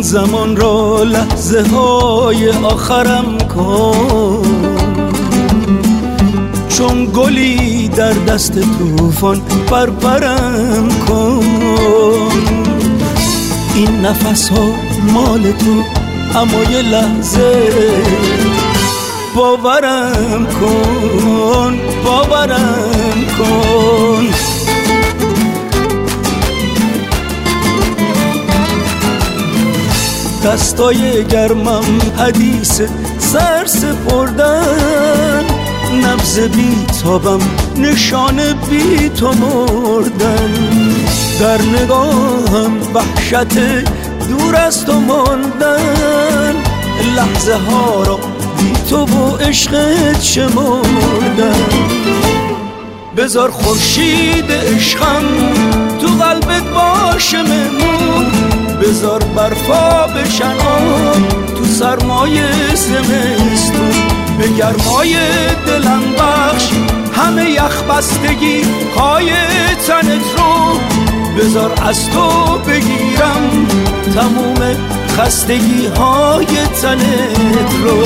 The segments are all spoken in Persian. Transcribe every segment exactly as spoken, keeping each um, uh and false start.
زمان را لحظه های آخرم کن، چون گلی در دست طوفان پرپرم کن. این نفس ها مال تو، اما یه لحظه باورم کن، باورم کن. دستای گرمم حدیث سر سپردن، نبض بی تابم نشان بی تو مردن. در نگاهم وحشت دور از تو ماندن، لحظه ها را بی تو و عشقت شمردن. بذار خورشید عشقم تو قلبت باشه مهمون، بذار برفا بشن تو سرمای زمستون. به گرمای دلم بخش همه یخ بستگی های تنت رو، بذار از تو بگیرم تموم خستگی های تنت رو.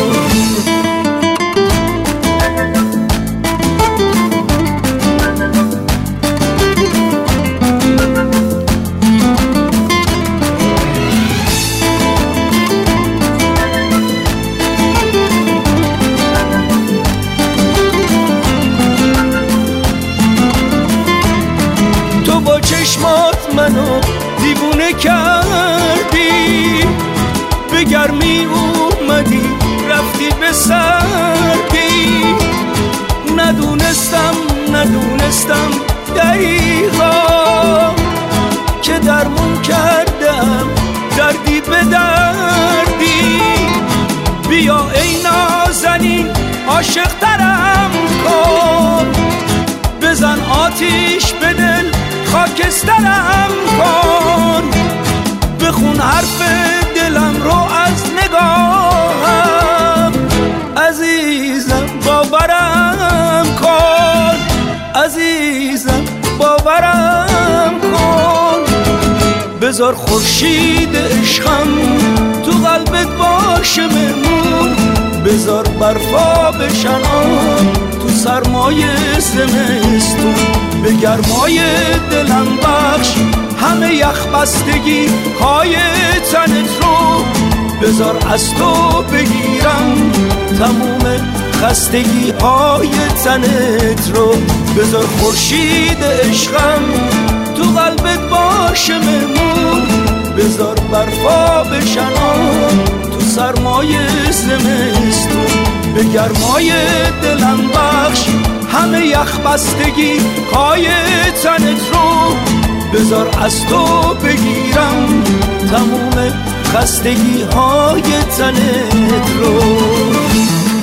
چشمات منو دیوونه کردی، به گرمی اومدی رفتی به سردی. ندونستم ندونستم دقیقا که درمون کردم دردی به دردی. بیا ای نازنین عاشق ترم کن، بزن آتیش به دل خاکسترم کن. بخون حرف دلم رو از نگاهم، عزیزم باورم کن، عزیزم باورم کن. بذار خورشید عشقم تو قلبت باشه مهمون، بذار برفا بشن تو سرمای زمستون. به گرمای دلم بخش همه یخ بستگی های تنت رو، بذار از تو بگیرم تموم خستگی های تنت رو. بذار خورشید عشقم تو قلبت باشه مهمون، بذار برفا بشن تو سرمای زمستون. به گرمای دلم بخش همه یخ بستگی های تنت رو، بذار از تو بگیرم تموم خستگی های تنت رو.